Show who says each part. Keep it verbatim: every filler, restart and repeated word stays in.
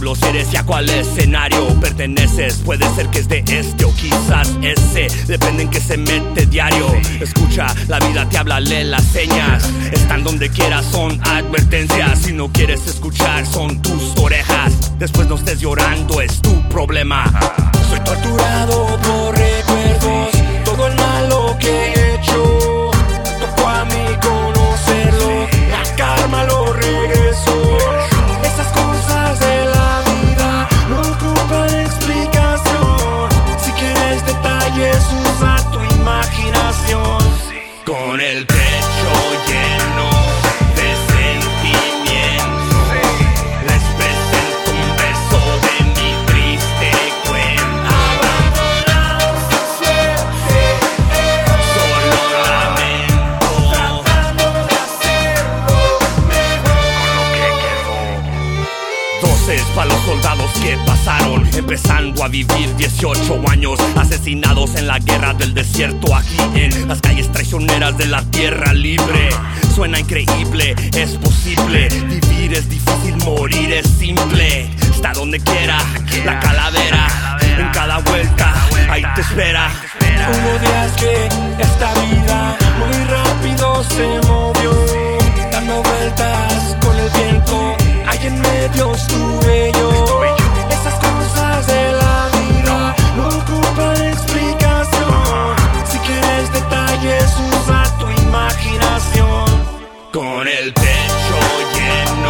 Speaker 1: diablos eres y a cuál escenario perteneces. Puede ser que es de este o quizás ese, depende en que se mete diario. Escucha, la vida te habla, lee las señas. Están donde quieras, son advertencias. Si no quieres escuchar, son tus orejas. Después no estés llorando, es tu problema.
Speaker 2: Soy torturado por recuerdos, todo el malo que he hecho. Tocó a mí conocerlo, la karma lo regresó. Esas cosas de la vida no ocupan explicación. Si quieres detalles, usa tu imaginación.
Speaker 1: Con el pecho lleno de sentimientos, les presento un beso de mi triste cuento.
Speaker 2: Abandonados sin suerte,
Speaker 1: Solo lamento
Speaker 2: tratando de hacerlo mejor.
Speaker 1: Doces para los soldados que pasaron, empezando a vivir dieciocho años, asesinados en la guerra del desierto, aquí en las calles traicioneras de la tierra libre. Suena increíble, es posible, vivir es difícil, morir es simple. Está donde quiera, la calavera, en cada vuelta, ahí te espera.
Speaker 2: Hubo días que esta vida muy rápido se movió, dando vueltas con el viento, ahí en medio estuve yo. Esas cosas de la vida no ocupan explicación. Si quieres detalles, usa tu imaginación.
Speaker 1: Con el pecho lleno